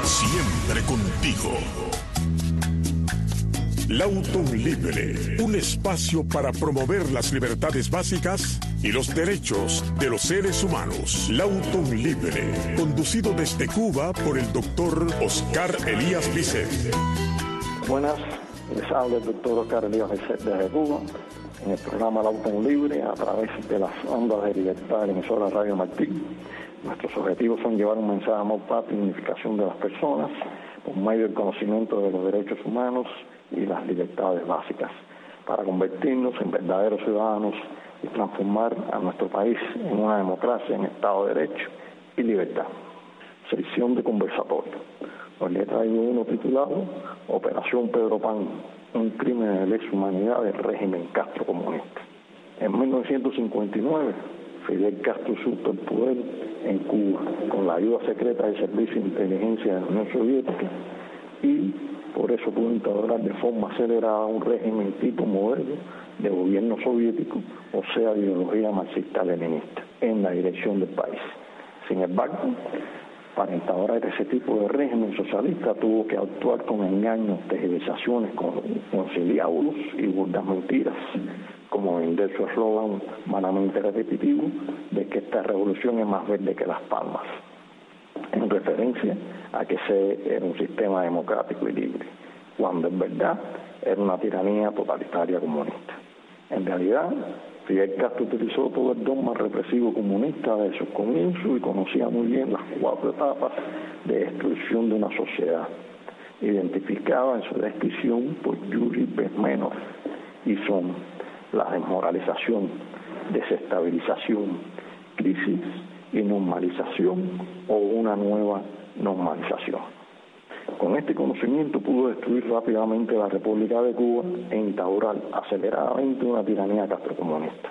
Siempre contigo. Lauton Libre, un espacio para promover las libertades básicas y los derechos de los seres humanos. Lauton Libre, conducido desde Cuba por el doctor Oscar Elías Bisset. Buenas, les habla el doctor Oscar Elías Bisset desde Cuba, en el programa Lauton Libre, a través de las ondas de libertad de la emisora Radio Martín. Nuestros objetivos son llevar un mensaje de amor, paz y unificación de las personas por medio del conocimiento de los derechos humanos y las libertades básicas, para convertirnos en verdaderos ciudadanos y transformar a nuestro país en una democracia en Estado de Derecho y libertad. Sección de conversatorio. Hoy le traigo uno titulado Operación Pedro Pan, un crimen de lesa humanidad del régimen Castro comunista. En 1959, Fidel Castro usurpó el poder en Cuba con la ayuda secreta del Servicio de Inteligencia de la Unión Soviética y por eso pudo instaurar de forma acelerada un régimen tipo modelo de gobierno soviético, o sea, de ideología marxista-leninista, en la dirección del país. Sin embargo, para instaurar ese tipo de régimen socialista tuvo que actuar con engaños, tergiversaciones, con conciliábulos y burdas mentiras, como vender su eslogan vanamente repetitivo de que esta revolución es más verde que las palmas, en referencia a que ese era un sistema democrático y libre, cuando en verdad era una tiranía totalitaria comunista. En realidad, Fidel Castro utilizó todo el dogma represivo comunista de sus comienzos y conocía muy bien las 4 etapas de destrucción de una sociedad, identificada en su descripción por Yuri Bezmenov, y son la desmoralización, desestabilización, crisis y normalización o una nueva normalización. Con este conocimiento pudo destruir rápidamente la República de Cuba e instaurar aceleradamente una tiranía castrocomunista.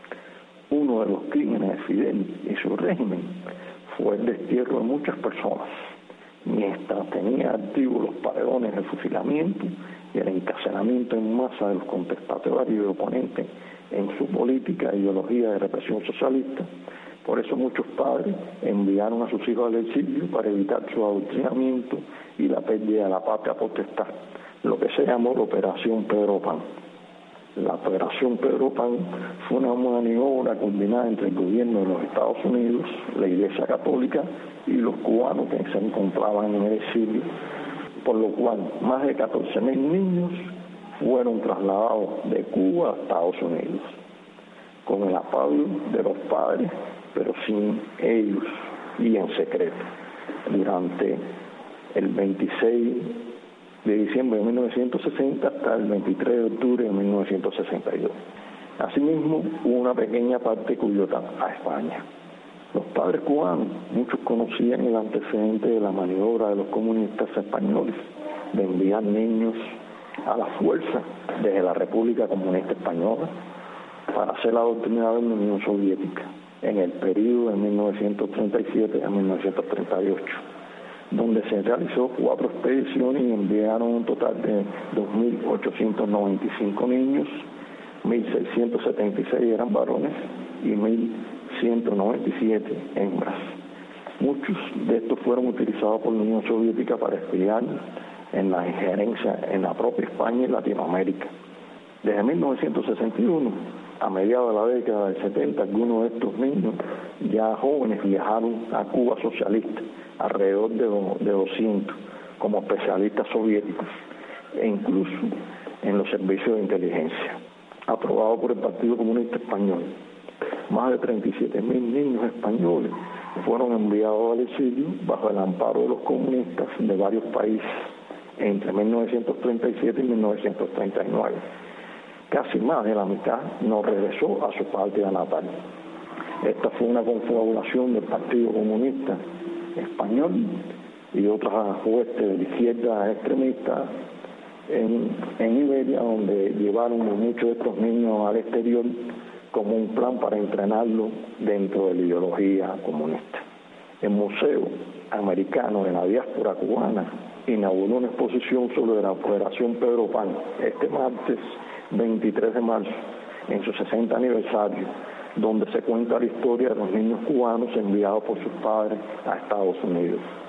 Uno de los crímenes de Fidel y su régimen fue el destierro de muchas personas, mientras tenía activos los paredones de fusilamiento y el encarcelamiento en masa de los contestatarios y oponentes en su política e ideología de represión socialista. Por eso muchos padres enviaron a sus hijos al exilio para evitar su adoctrinamiento y la pérdida de la patria potestad, lo que se llamó la Operación Pedro Pan. La Operación Pedro Pan fue una maniobra combinada entre el gobierno de los Estados Unidos, la Iglesia Católica y los cubanos que se encontraban en el exilio, por lo cual más de 14.000 niños fueron trasladados de Cuba a Estados Unidos, con el apoyo de los padres, pero sin ellos y en secreto, durante el 26 de diciembre de 1960 hasta el 23 de octubre de 1962. Asimismo, hubo una pequeña parte cuyota a España. Los padres cubanos, muchos conocían el antecedente de la maniobra de los comunistas españoles de enviar niños a la fuerza desde la República Comunista Española para ser adoctrinados en la Unión Soviética en el periodo de 1937 a 1938, donde se realizó 4 expediciones y enviaron un total de 2.895 niños, 1.676 eran varones y 1.197 hembras. Muchos de estos fueron utilizados por la Unión Soviética para espiar en la injerencia en la propia España y Latinoamérica. Desde 1961, a mediados de la década del 70, algunos de estos niños ya jóvenes viajaron a Cuba socialista, alrededor de 200, como especialistas soviéticos, e incluso en los servicios de inteligencia, aprobado por el Partido Comunista Español. Más de 37.000 niños españoles fueron enviados al exilio bajo el amparo de los comunistas de varios países entre 1937 y 1939. Casi más de la mitad no regresó a su patria natal. Esta fue una confabulación del Partido Comunista Español y otras huestes de la izquierda extremista en Iberia, donde llevaron a muchos de estos niños al exterior como un plan para entrenarlos dentro de la ideología comunista. El Museo Americano de la Diáspora Cubana inauguró una exposición sobre la Operación Pedro Pan este martes 23 de marzo, en su 60 aniversario, donde se cuenta la historia de los niños cubanos enviados por sus padres a Estados Unidos.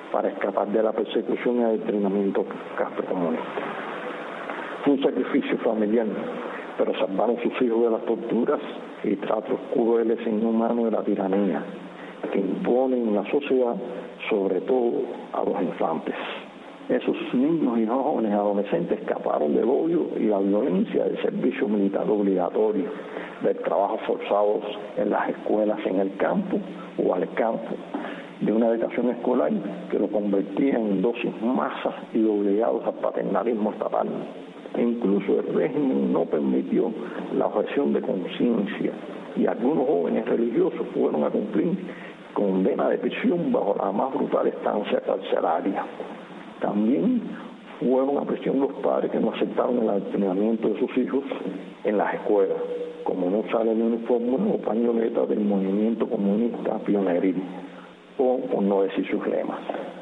para escapar de la persecución y adoctrinamiento castrocomunista. Fue un sacrificio familiar, pero salvaron sus hijos de las torturas y tratos crueles e inhumanos de la tiranía que imponen en la sociedad, sobre todo a los infantes. Esos niños y jóvenes adolescentes escaparon del odio y la violencia del servicio militar obligatorio, del trabajo forzados en las escuelas en el campo o al campo, de una educación escolar que lo convertía en dosis masas y obligados al paternalismo estatal. E incluso el régimen no permitió la objeción de conciencia y algunos jóvenes religiosos fueron a cumplir condena de prisión bajo la más brutal estancia carcelaria. También fueron a prisión los padres que no aceptaron el adoctrinamiento de sus hijos en las escuelas, como no usar el uniforme o pañoleta del movimiento comunista pioneril, o por no decir sus lemas.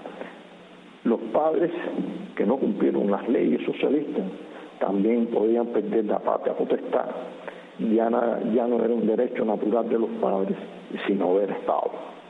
Los padres que no cumplieron las leyes socialistas también podían perder la patria potestad. Ya no era un derecho natural de los padres, sino del Estado.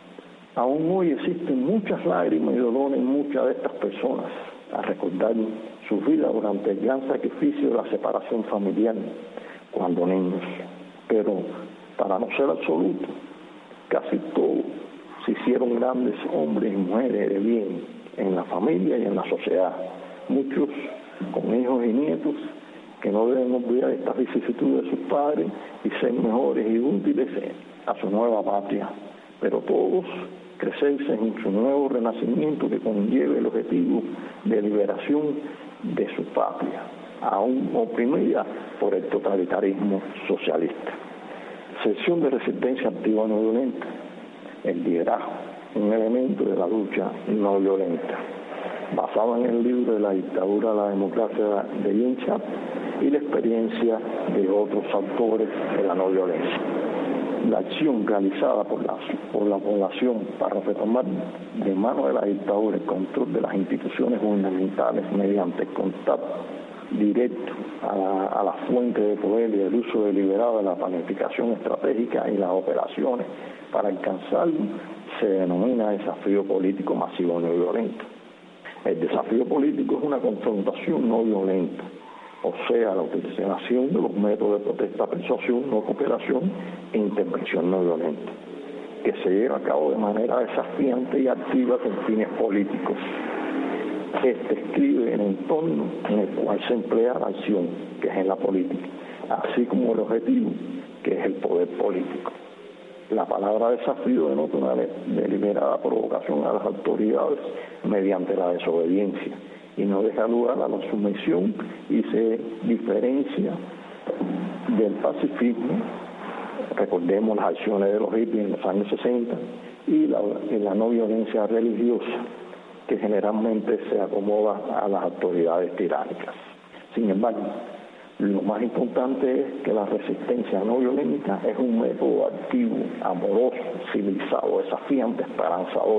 Aún hoy existen muchas lágrimas y dolor en muchas de estas personas a recordar su vida durante el gran sacrificio de la separación familiar cuando niños. Pero, para no ser absoluto, casi todos se hicieron grandes hombres y mujeres de bien en la familia y en la sociedad. Muchos con hijos y nietos que no deben olvidar estas vicisitudes de sus padres y ser mejores y útiles a su nueva patria. Pero todos crecerse en su nuevo renacimiento que conlleve el objetivo de liberación de su patria, aún oprimida por el totalitarismo socialista. Sección de resistencia activa no violenta. El liderazgo, un elemento de la lucha no violenta, basado en el libro de la dictadura a la democracia de Jean Chap y la experiencia de otros autores de la no violencia. La acción realizada por la población para retomar de mano de la dictadura el control de las instituciones gubernamentales mediante el contacto directo a la fuente de poder y el uso deliberado de la planificación estratégica y las operaciones para alcanzarlo se denomina desafío político masivo no violento. El desafío político es una confrontación no violenta, o sea, la utilización de los métodos de protesta, persuasión, no cooperación e intervención no violenta, que se lleva a cabo de manera desafiante y activa con fines políticos. Este escribe el entorno en el cual se emplea la acción, que es en la política, así como el objetivo, que es el poder político. La palabra desafío denota una deliberada provocación a las autoridades mediante la desobediencia y no deja lugar a la sumisión y se diferencia del pacifismo. Recordemos las acciones de los hippies en los años 60 y la no violencia religiosa que generalmente se acomoda a las autoridades tiránicas. Sin embargo, lo más importante es que la resistencia no violenta es un método activo, amoroso, civilizado, desafiante, esperanzador,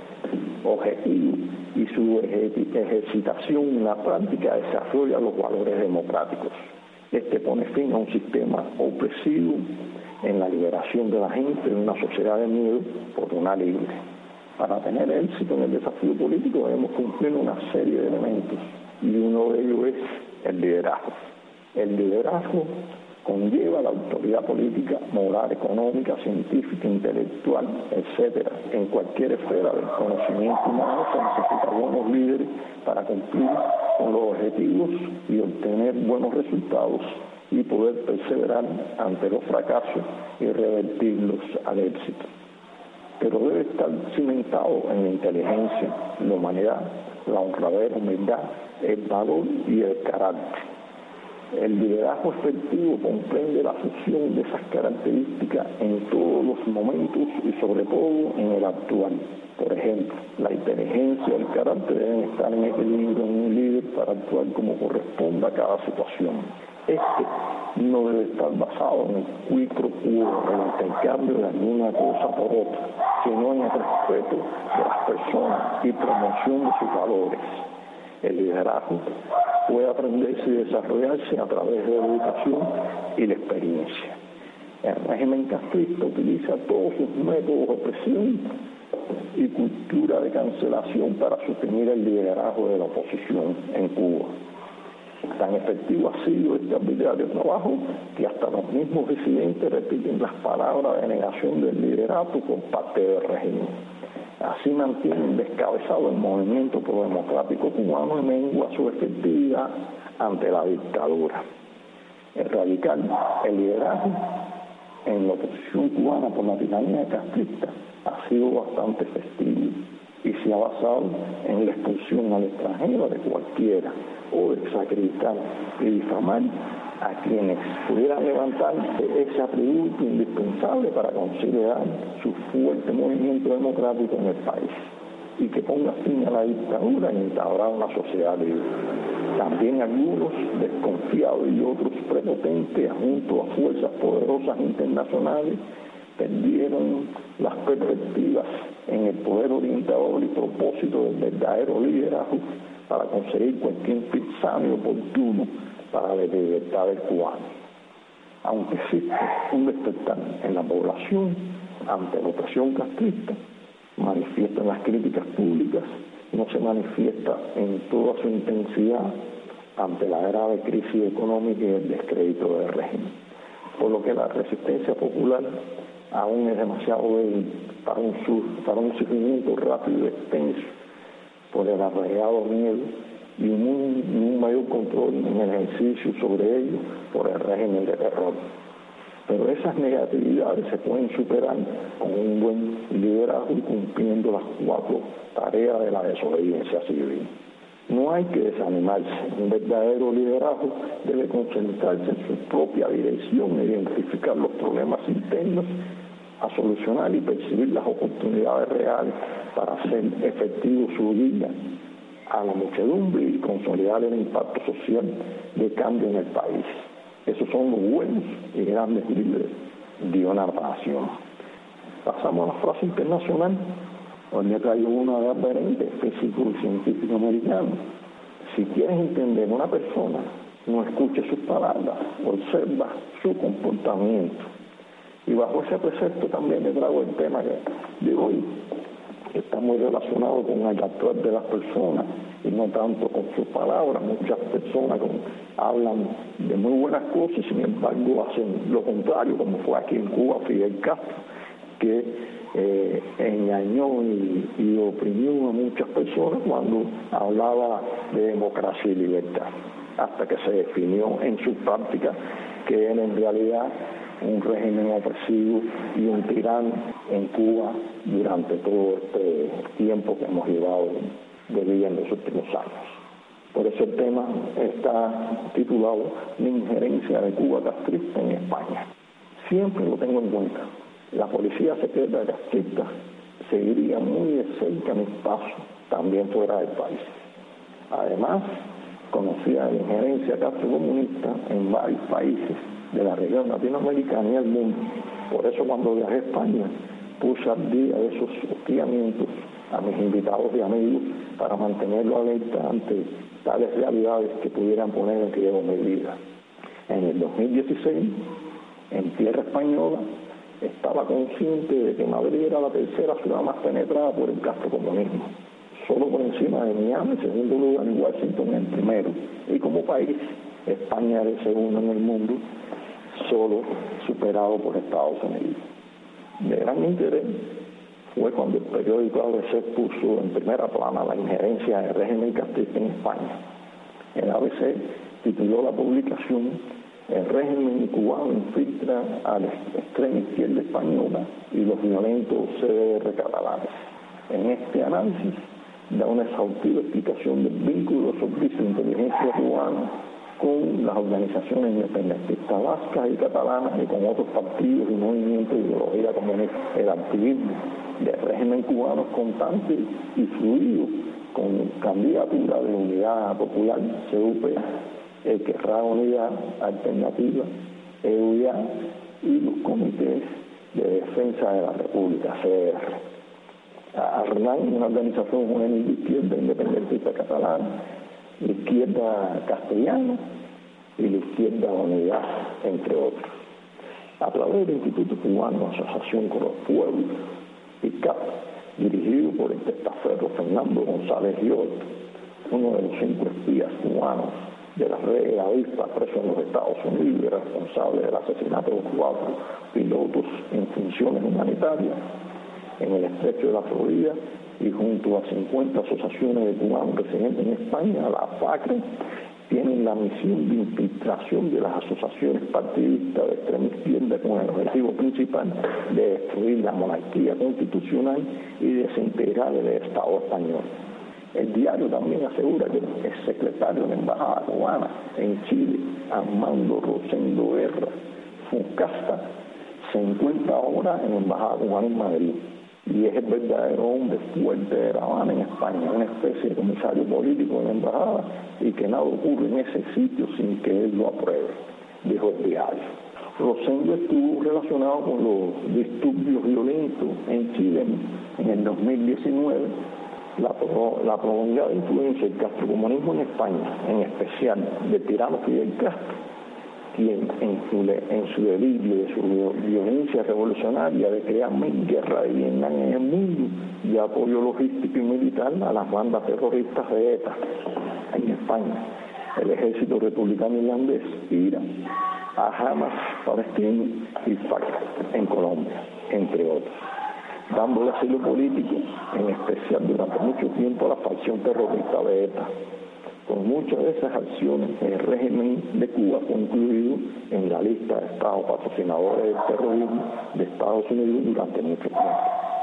objetivo, y su ejercitación en la práctica desarrolla los valores democráticos. Este pone fin a un sistema opresivo en la liberación de la gente de una sociedad de miedo por una libre. Para tener éxito en el desafío político debemos cumplir una serie de elementos y uno de ellos es el liderazgo. El liderazgo conlleva la autoridad política, moral, económica, científica, intelectual, etcétera. En cualquier esfera del conocimiento humano se necesitan buenos líderes para cumplir con los objetivos y obtener buenos resultados y poder perseverar ante los fracasos y revertirlos al éxito. Pero debe estar cimentado en la inteligencia, la humanidad, la honradez, la humildad, el valor y el carácter. El liderazgo efectivo comprende la fusión de esas características en todos los momentos y sobre todo en el actual. Por ejemplo, la inteligencia y el carácter deben estar en equilibrio en un líder para actuar como corresponda a cada situación. Este no debe estar basado en el quid pro quo, en el intercambio de alguna cosa por otra, sino en el respeto de las personas y promoción de sus valores. El liderazgo puede aprenderse y desarrollarse a través de la educación y la experiencia. El régimen castrista utiliza todos sus métodos de opresión y cultura de cancelación para sostener el liderazgo de la oposición en Cuba. Tan efectivo ha sido este arbitrario trabajo que hasta los mismos disidentes repiten las palabras de negación del liderato por parte del régimen. Así mantienen descabezado el movimiento prodemocrático cubano y mengua su efectividad ante la dictadura. El radical, el liderazgo en la oposición cubana por la tiranía castrista ha sido bastante efectivo y se ha basado en la expulsión al extranjero de cualquiera o desacreditar y difamar a quienes pudieran levantar ese atributo indispensable para considerar su fuerte movimiento democrático en el país y que ponga fin a la dictadura y instaurar una sociedad libre. También algunos desconfiados y otros prepotentes junto a fuerzas poderosas internacionales perdieron las perspectivas en el poder orientador y propósito del verdadero liderazgo para conseguir cualquier pisaje oportuno para la libertad del cubano. Aunque existe un despertar en la población ante la opresión castrista, manifiesta en las críticas públicas, no se manifiesta en toda su intensidad ante la grave crisis económica y el descrédito del régimen. Por lo que la resistencia popular aún es demasiado débil para un surgimiento rápido y extenso por el arraigado miedo y un mayor control en el ejercicio sobre ellos por el régimen de terror. Pero esas negatividades se pueden superar con un buen liderazgo y cumpliendo las 4 tareas de la desobediencia civil. No hay que desanimarse. Un verdadero liderazgo debe concentrarse en su propia dirección e identificar los problemas internos a solucionar y percibir las oportunidades reales para hacer efectivo su guía a la muchedumbre y consolidar el impacto social de cambio en el país. Esos son los buenos y grandes líderes de una nación. Pasamos a la frase internacional. Hoy me traigo una de Alberente, físico y científico americano. Si quieres entender a una persona, no escuche sus palabras, observa su comportamiento. Y bajo ese precepto también me traigo el tema de hoy, que está muy relacionado con el actuar de las personas y no tanto con sus palabras. Muchas personas hablan de muy buenas cosas y sin embargo hacen lo contrario, como fue aquí en Cuba Fidel Castro, que engañó y oprimió a muchas personas cuando hablaba de democracia y libertad, hasta que se definió en su práctica que era en realidad un régimen opresivo y un tirano en Cuba durante todo este tiempo que hemos llevado de vida en los últimos años. Por eso el tema está titulado La injerencia de Cuba castrista en España. Siempre lo tengo en cuenta. La policía secreta castrista seguiría muy de cerca mis pasos, también fuera del país. Además, conocía la injerencia castrocomunista en varios países de la región latinoamericana y del mundo. Por eso cuando viajé a España puse al día de esos hostigamientos a mis invitados y amigos para mantenerlo alerta ante tales realidades que pudieran poner en riesgo mi vida. En el 2016, en tierra española, estaba consciente de que Madrid era la tercera ciudad más penetrada por el castrocomunismo, solo por encima de Miami, en segundo lugar, y Washington en primero. Y como país, España era el segundo en el mundo, solo superado por Estados Unidos. De gran interés fue cuando el periódico ABC puso en primera plana la injerencia del régimen castrista en España. El ABC tituló la publicación "El régimen cubano infiltra a la extrema izquierda española y los violentos CDR catalanes". En este análisis da una exhaustiva explicación del vínculo de los servicios de inteligencia cubana con las organizaciones independentistas vascas y catalanas y con otros partidos y movimientos de ideología comunista. El activismo del régimen cubano es constante y fluido con candidatura de Unidad Popular, CUP, el Querrá Unidad Alternativa, EUIA, y los comités de defensa de la República, CDR. ARNAN, una organización juvenil de izquierda independentista catalana, la izquierda castellana y la izquierda unidad, entre otros. A través del Instituto Cubano de Asociación con los Pueblos, ICAP, dirigido por el testaferro Fernando González Llot, uno de los 5 espías cubanos de la red de la avispa preso en los Estados Unidos y responsable del asesinato de 4 pilotos en funciones humanitarias en el estrecho de la Florida, y junto a 50 asociaciones de cubanos residentes en España, la FACRE, tienen la misión de infiltración de las asociaciones partidistas de extrema izquierda con el objetivo principal de destruir la monarquía constitucional y desintegrar el Estado español. El diario también asegura que el secretario de la Embajada cubana en Chile, Armando Rosendo Guerra Funcasta, se encuentra ahora en la Embajada cubana en Madrid y es el verdadero hombre fuerte de La Habana en España, una especie de comisario político de la Embajada, y que nada ocurre en ese sitio sin que él lo apruebe, dijo el diario. Rosendo estuvo relacionado con los disturbios violentos en Chile en el 2019, la prolongada influencia del castrocomunismo en España, en especial del tirano Fidel Castro, quien en su delirio de su violencia revolucionaria de crear guerra de Vietnam en el mundo y apoyo logístico y militar a las bandas terroristas de ETA en España, el ejército republicano irlandés, IRA, a Hamas palestino y FARC en Colombia, entre otros, dándole asilo político, en especial durante mucho tiempo a la facción terrorista de ETA. Con muchas de esas acciones, el régimen de Cuba fue incluido en la lista de estados patrocinadores del terrorismo de Estados Unidos durante mucho tiempo.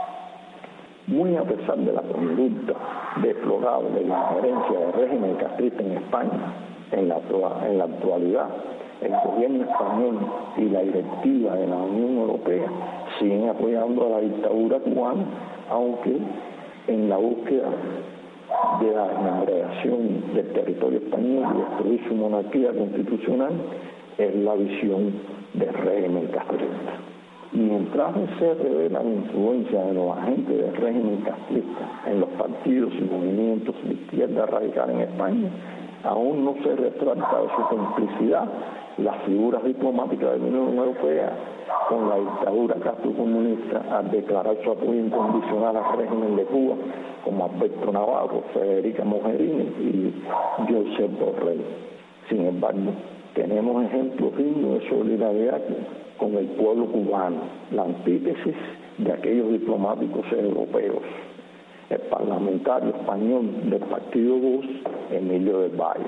Muy a pesar de la conducta deplorable de la injerencia del régimen castrista en España, en la actualidad, el gobierno español y la directiva de la Unión Europea siguen apoyando a la dictadura cubana, aunque en la búsqueda de la desmembración del territorio español y destruir su monarquía constitucional es la visión del régimen castrista. Mientras se revela la influencia de los agentes del régimen castrista en los partidos y movimientos de izquierda radical en España, aún no se retrata de su complicidad las figuras diplomáticas de la Unión Europea con la dictadura castrocomunista al declarar su apoyo incondicional al régimen de Cuba, como Alberto Navarro, Federica Mogherini y Josep Borrell. Sin embargo, tenemos ejemplos dignos de solidaridad con el pueblo cubano, la antítesis de aquellos diplomáticos europeos. El parlamentario español del partido Vox, Emilio del Valle.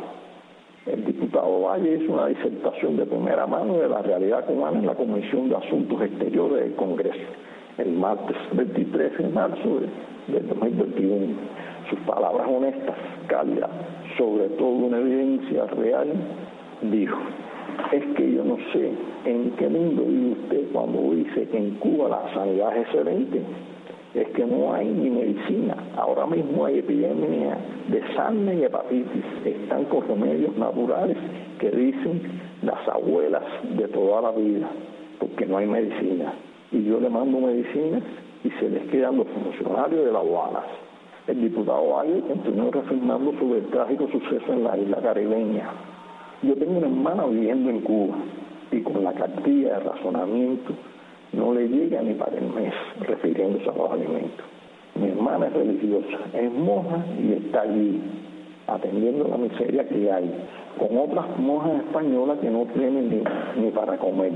El diputado Valle hizo una disertación de primera mano de la realidad cubana en la Comisión de Asuntos Exteriores del Congreso, el martes 23 de marzo del 2021. Sus palabras honestas, cálidas, sobre todo una evidencia real, dijo: es que yo no sé en qué mundo vive usted cuando dice que en Cuba la sanidad es excelente. Es que no hay ni medicina. Ahora mismo hay epidemia de sarna y hepatitis. Están con remedios naturales que dicen las abuelas de toda la vida, porque no hay medicina. Y yo le mando medicinas y se les quedan los funcionarios de las aduanas. El diputado Valle continuó reafirmando sobre el trágico suceso en la isla caribeña. Yo tengo una hermana viviendo en Cuba y con la cartilla de razonamiento no le llega ni para el mes, refiriéndose a los alimentos. Mi hermana es religiosa, es monja y está allí, atendiendo la miseria que hay, con otras monjas españolas que no tienen ni para comer,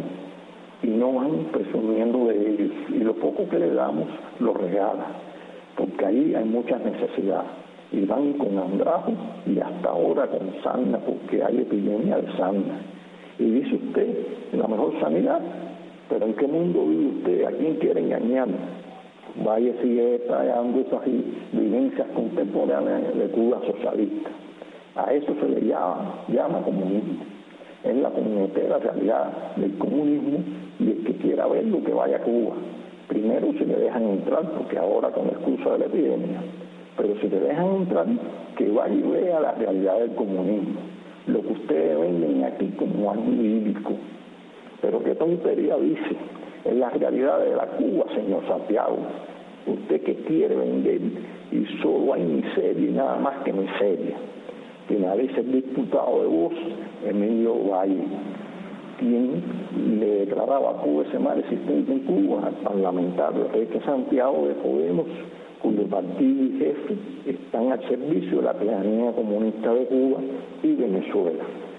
y no van presumiendo de ellos, y lo poco que le damos lo regala, porque ahí hay muchas necesidades, y van con andrajo y hasta ahora con sarna, porque hay epidemia de sarna. Y dice usted, la mejor sanidad. Pero ¿en qué mundo vive usted? ¿A quién quiere engañar? Vaya, sigue detallando esas vivencias contemporáneas de Cuba socialista. A eso se le llama comunismo. Es la puñetera realidad del comunismo, y el que quiera verlo que vaya a Cuba. Primero si le dejan entrar, porque ahora con la excusa de la epidemia. Pero si le dejan entrar, que vaya y vea la realidad del comunismo. Lo que ustedes venden aquí como algo idílico. Pero qué tontería dice, es la realidad de la Cuba, señor Santiago. Usted que quiere vender y solo hay miseria y nada más que miseria. Finaliza el diputado de Vox, Emilio Valle, quien le declaraba a Cuba ese mal existente en Cuba al parlamentario Enrique Santiago de Podemos, cuyo partido y jefe están al servicio de la tiranía comunista de Cuba y Venezuela.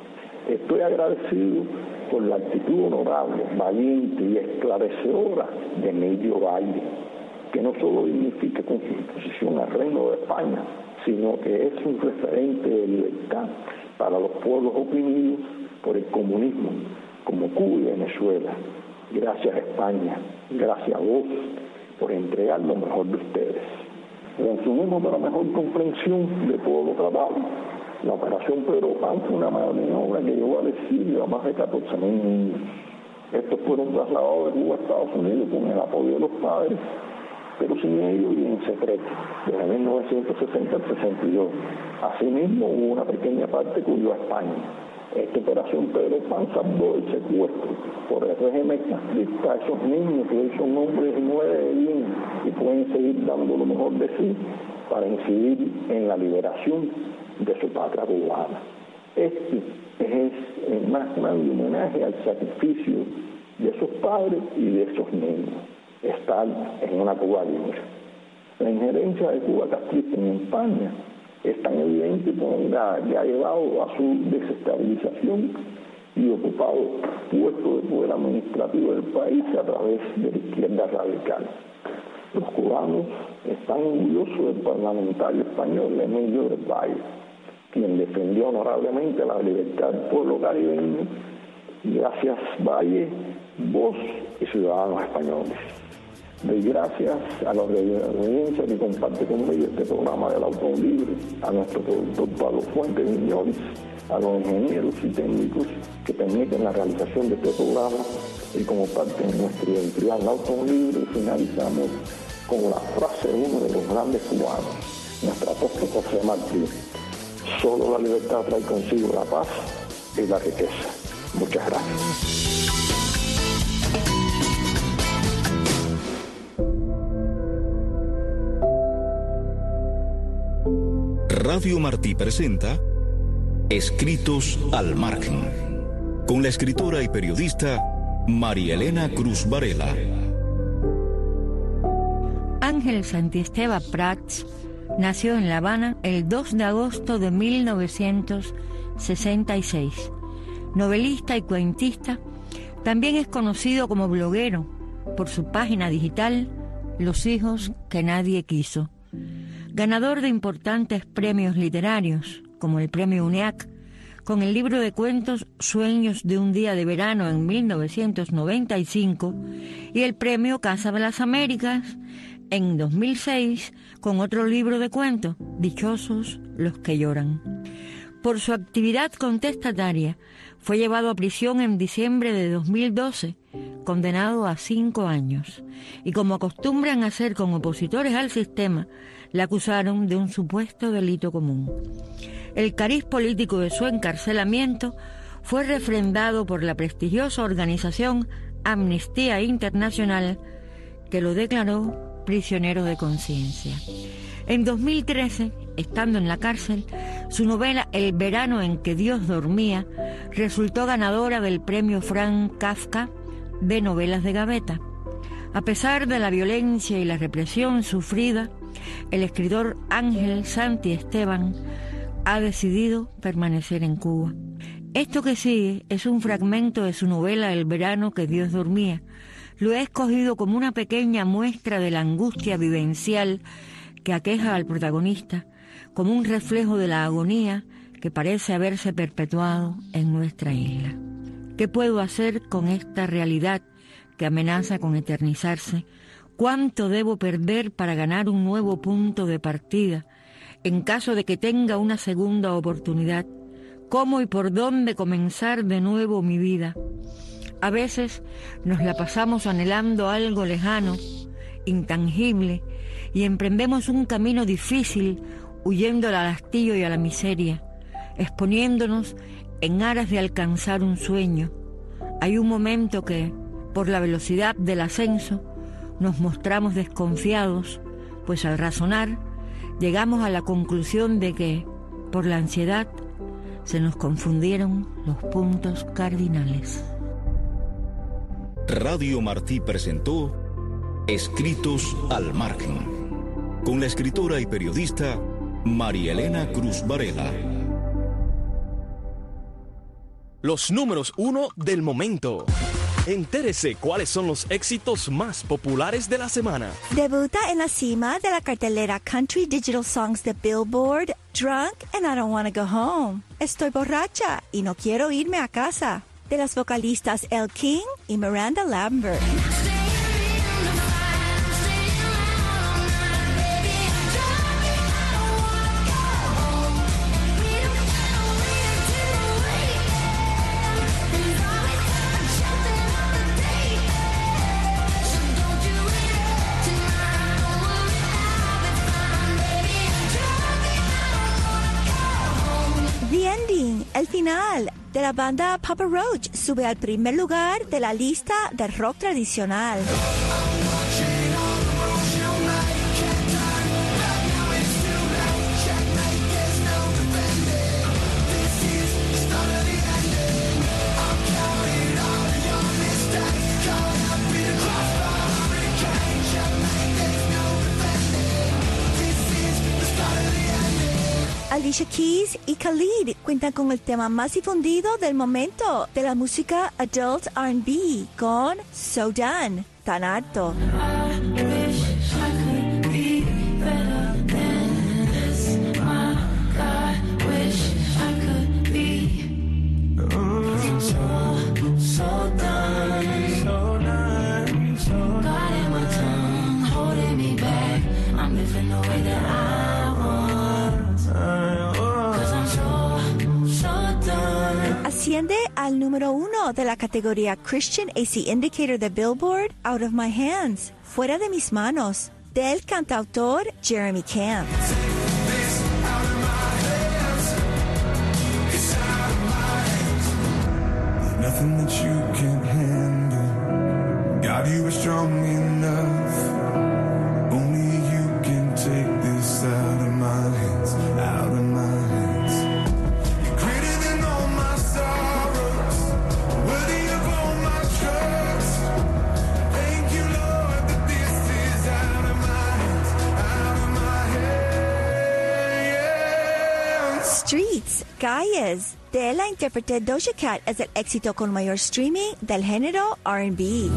Estoy agradecido por la actitud honorable, valiente y esclarecedora de Emilio Valle, que no solo dignifica con su disposición al Reino de España, sino que es un referente de libertad para los pueblos oprimidos por el comunismo, como Cuba y Venezuela. Gracias a España, gracias a vos por entregar lo mejor de ustedes. Resumimos para mejor comprensión de todo lo tratado. La operación Pedro Pan fue una maniobra que llevó al exilio a más de 14.000 niños. Estos fueron trasladados de Cuba a Estados Unidos con el apoyo de los padres, pero sin ellos y en secreto, desde 1960 al 62. Asimismo, hubo una pequeña parte que huyó a España. Esta operación Pedro Pan salvó el secuestro por el régimen castrista a esos niños que hoy son hombres y mujeres de bien y pueden seguir dando lo mejor de sí para incidir en la liberación de su patria cubana. Este es el más grande homenaje al sacrificio de esos padres y de esos niños, estar en una Cuba libre. La injerencia de Cuba castrista en España es tan evidente que ha llevado a su desestabilización y ocupado puestos de poder administrativo del país a través de la izquierda radical. Los cubanos están orgullosos del parlamentario español Emilio del Valle, quien defendió honorablemente la libertad del pueblo caribeño. Gracias, Valle, vos y ciudadanos españoles. Doy gracias a la audiencia que comparte conmigo este programa del Auto Libre, a nuestro productor Pablo Fuentes Viñoles, a los ingenieros y técnicos que permiten la realización de este programa, y como parte de nuestra identidad en Auto Libre finalizamos con la frase de uno de los grandes cubanos, nuestro apóstol José Martí: solo la libertad trae consigo la paz y la riqueza. Muchas gracias. Radio Martí presenta Escritos al Margen, con la escritora y periodista María Elena Cruz Varela. Ángel Santisteban Prats nació en La Habana el 2 de agosto de 1966. Novelista y cuentista, también es conocido como bloguero por su página digital Los hijos que nadie quiso. Ganador de importantes premios literarios, como el Premio UNEAC, con el libro de cuentos Sueños de un día de verano en 1995, y el Premio Casa de las Américas en 2006, con otro libro de cuentos, Dichosos los que lloran. Por su actividad contestataria, fue llevado a prisión en diciembre de 2012, condenado a 5 años, y como acostumbran hacer con opositores al sistema, le acusaron de un supuesto delito común. El cariz político de su encarcelamiento fue refrendado por la prestigiosa organización Amnistía Internacional, que lo declaró prisionero de conciencia. En 2013, estando en la cárcel, su novela El verano en que Dios dormía resultó ganadora del premio Franz Kafka de novelas de gaveta. A pesar de la violencia y la represión sufrida, el escritor Ángel Santisteban ha decidido permanecer en Cuba. Esto que sigue es un fragmento de su novela El verano que Dios dormía. Lo he escogido como una pequeña muestra de la angustia vivencial que aqueja al protagonista, como un reflejo de la agonía que parece haberse perpetuado en nuestra isla. ¿Qué puedo hacer con esta realidad que amenaza con eternizarse? ¿Cuánto debo perder para ganar un nuevo punto de partida en caso de que tenga una segunda oportunidad? ¿Cómo y por dónde comenzar de nuevo mi vida? A veces nos la pasamos anhelando algo lejano, intangible, y emprendemos un camino difícil huyendo al hastío y a la miseria, exponiéndonos en aras de alcanzar un sueño. Hay un momento que, por la velocidad del ascenso, nos mostramos desconfiados, pues al razonar llegamos a la conclusión de que, por la ansiedad, se nos confundieron los puntos cardinales. Radio Martí presentó Escritos al Margen, con la escritora y periodista Marielena Cruz Varela. Los números 1 del momento. Entérese cuáles son los éxitos más populares de la semana. Debuta en la cima de la cartelera Country Digital Songs de Billboard, Drunk and I Don't Wanna Go Home. Estoy borracha y no quiero irme a casa, de las vocalistas Elle King y Miranda Lambert. El final de la banda Papa Roach sube al primer lugar de la lista de rock tradicional. Alicia Keys y Khalid cuentan con el tema más difundido del momento de la música adult R&B con So Done, Tan Harto. Asciende al número 1 de la categoría Christian AC Indicator de Billboard, Out of My Hands, Fuera de mis manos, del cantautor Jeremy Camp. Nothing that you can't handle. God, you are strong enough. Only you can take this out of my hands, out of my hands. You're greater than all my sorrows, worthy of all my trust. Thank you, Lord, that this is out of my hands, out of my hands. Streets, calles. De la intérprete Doja Cat es el éxito con mayor streaming del género R&B.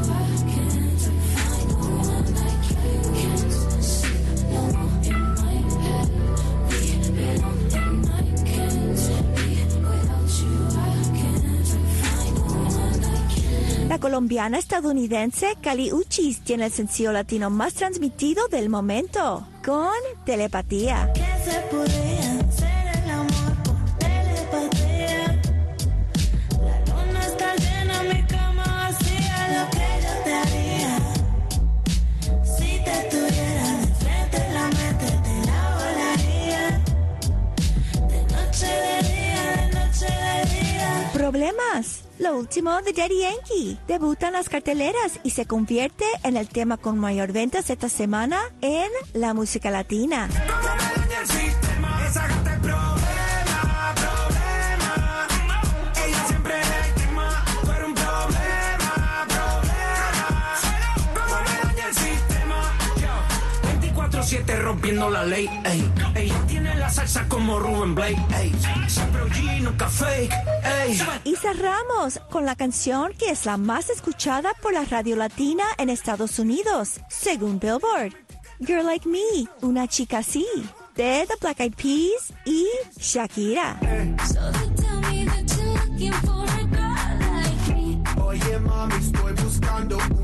La colombiana estadounidense Kali Uchis tiene el sencillo latino más transmitido del momento, con Telepatía. Problemas. Lo último de Daddy Yankee. Debuta en las carteleras y se convierte en el tema con mayor ventas esta semana en la música latina. Rompiendo la ley, ey, ey, tiene la salsa como Rubén Blake, ey, siempre OG, nunca fake, ey. Y cerramos con la canción que es la más escuchada por la radio latina en Estados Unidos, según Billboard. Girl Like Me, una chica así, de The Black Eyed Peas y Shakira. Oye, mami, estoy buscando